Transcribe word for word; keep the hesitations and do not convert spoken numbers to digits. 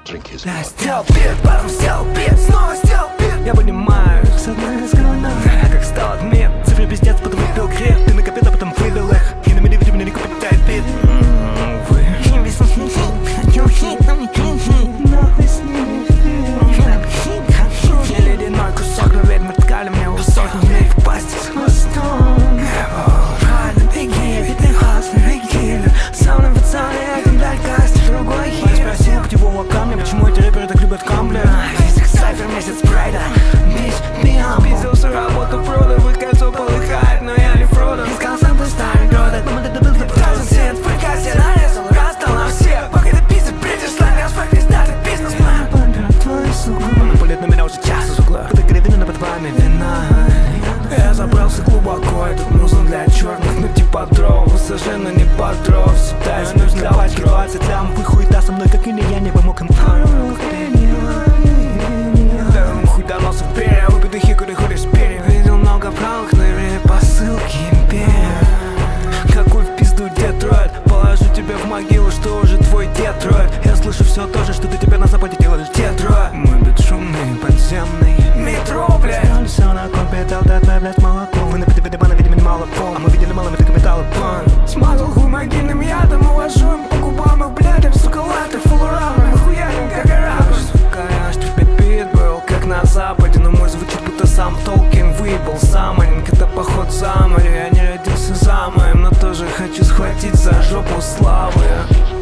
Я сделал бит, потом сделал бит, снова сделал бит. Я понимаю, с одной из головной, как стал отмет. Цифры пиздец, потом выпил креп. Ты накопил, а потом вывел их. И на меня, видимо, не купит тайт бит. Увы. Я ледяной кусок, но ведьмы ткали мне уже сотни дней в пасти с хвостом. Правильно, беги, ведь ты классный, беги. Со мной пацаны, один блядь кастер, другой хит. Я спросил путевого камня, почему эти рэперы так любят камблер. Весь их сайфер, месяц спрайда. Бич, биам, пиздился работу, продал, и кольцо полыхает, но я не Фродо. Искал сам ты старый гродок, но это был запутался свет. В подкасте нарезал, раздал на всех. Пока ты пиздец, бредишь, сlang, асфальт, пиздатый бизнесмен. Помпер твою суку. Он пулит на меня уже час из угла. Когда гривина под вами вина. Я забрался глубоко, этот музон для черных, ну типа дров. Высажи, но не под дров. Сюда я смеюсь для пачки двадцать лям. Вы хуета со мной, как или я не помог им. Да, хуй доносов перья, выпитый хикури хули с перья. Видел много правых, но время посылки империя. Какой в пизду Детройт, положу тебя в могилу, что уже твой Детройт. Я слышу все то же, что ты теперь на западе делаешь, Детройт. Мой бит шумный, подземный метро, блядь. Все на компе, толдат, блядь, молоко. Вы напитали видимо, видимо, не молоко. А мы видели мало меты капитала, пан. Смазал хуй могильным ядом, увожу им по губам их, блядь, сука, латы, фулурамы. Хуярим, как арабы. Сука, я аж бит был, как на западе. Но мой звучит, будто сам Толкин выебал самонинг. Это поход за море, я не родился за моим, но тоже хочу схватить за жопу славы.